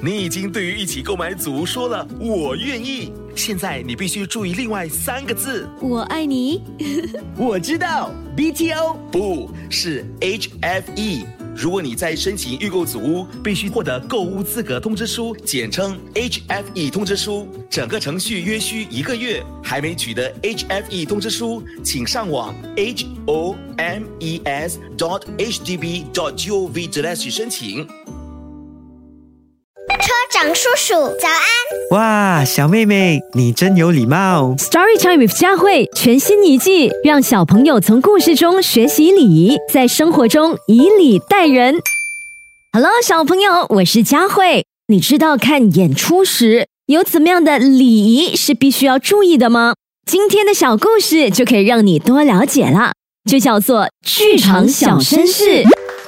你已经对于一起购买组说了我愿意，现在你必须注意另外3个字。 我爱你。 我知道 BTO 不是 HFE。如果你在申请预购组屋，必须获得购屋资格通知书，简称 HFE 通知书，整个程序约需1个月。还没取得 HFE 通知书，请上网 homes.hdb.gov.hk 申请。 车长叔叔早安。 哇，小妹妹，你真有礼貌。 Story Time with 佳慧全新一季，让小朋友从故事中学习礼仪，在生活中以礼待人。Hello， 小朋友，我是佳慧。你知道看演出时有怎么样的礼仪是必须要注意的吗？今天的小故事就可以让你多了解了，就叫做剧场小绅士。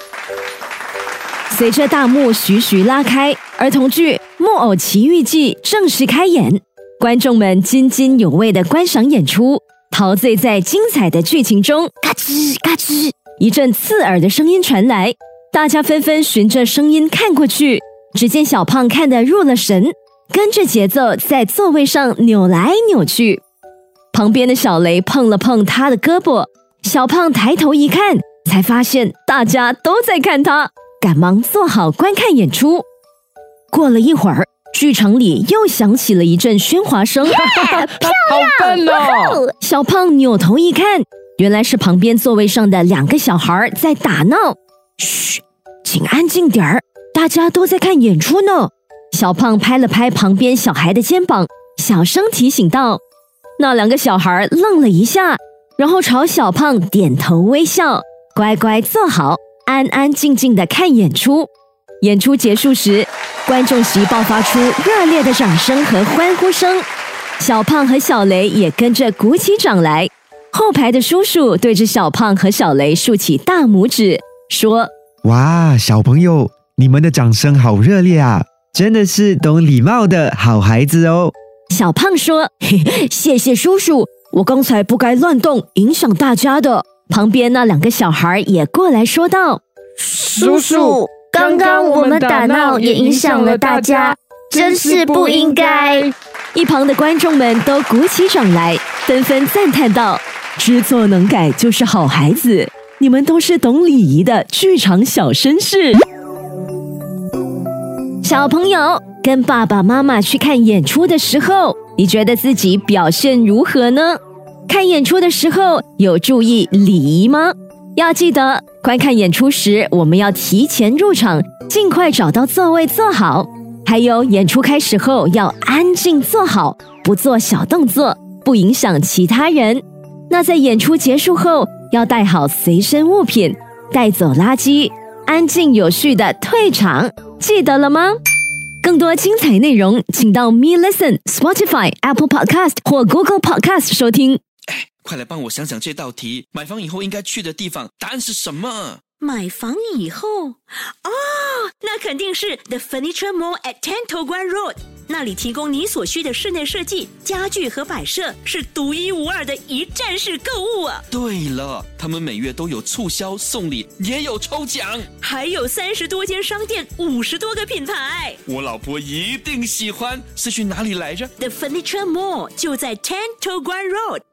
随着大幕徐徐拉开，儿童剧《木偶奇遇记》正式开演，观众们津津有味地观赏演出，陶醉在精彩的剧情中。嘎吱嘎吱，一阵刺耳的声音传来，大家纷纷循着声音看过去，只见小胖看得入了神，跟着节奏在座位上扭来扭去。旁边的小雷碰了碰他的胳膊，小胖抬头一看，才发现大家都在看他，赶忙坐好观看演出。过了一会儿，剧场里又响起了一阵喧哗声。 好笨哦！ 小胖扭头一看，原来是旁边座位上的2个小孩在打闹。嘘，请安静点儿，大家都在看演出呢。小胖拍了拍旁边小孩的肩膀，小声提醒道。那2个小孩愣了一下，然后朝小胖点头微笑，乖乖坐好，安安静静地看演出。演出结束时，观众席爆发出热烈的掌声和欢呼声，小胖和小雷也跟着鼓起掌来。后排的叔叔对着小胖和小雷竖起大拇指，说： 哇，小朋友，你们的掌声好热烈啊，真的是懂礼貌的好孩子哦。 小胖说：谢谢叔叔，我刚才不该乱动，影响大家的。旁边那2个小孩也过来说道： 叔叔，刚刚我们打闹也影响了大家，真是不应该。 一旁的观众们都鼓起掌来，纷纷赞叹道：知错能改就是好孩子，你们都是懂礼仪的剧场小绅士。小朋友，跟爸爸妈妈去看演出的时候，你觉得自己表现如何呢？看演出的时候有注意礼仪吗？要记得，观看演出时我们要提前入场，尽快找到座位坐好。还有演出开始后要安静坐好，不做小动作，不影响其他人。那在演出结束后要带好随身物品，带走垃圾，安静有序地退场，记得了吗？更多精彩内容请到 Me Listen、Spotify、Apple Podcast 或 Google Podcast 收听。 快来帮我想想这道题，买房以后应该去的地方，答案是什么？ 买房以后，那肯定是 The Furniture Mall at 10 Toh Guan Road， 那里提供你所需的室内设计、家具和摆设，是独一无二的一站式购物啊！ 对了，他们每月都有促销、送礼，也有抽奖， 还有30多间商店，50多个品牌。 我老婆一定喜欢。是去哪里来着？ The Furniture Mall 就在10 Toh Guan Road。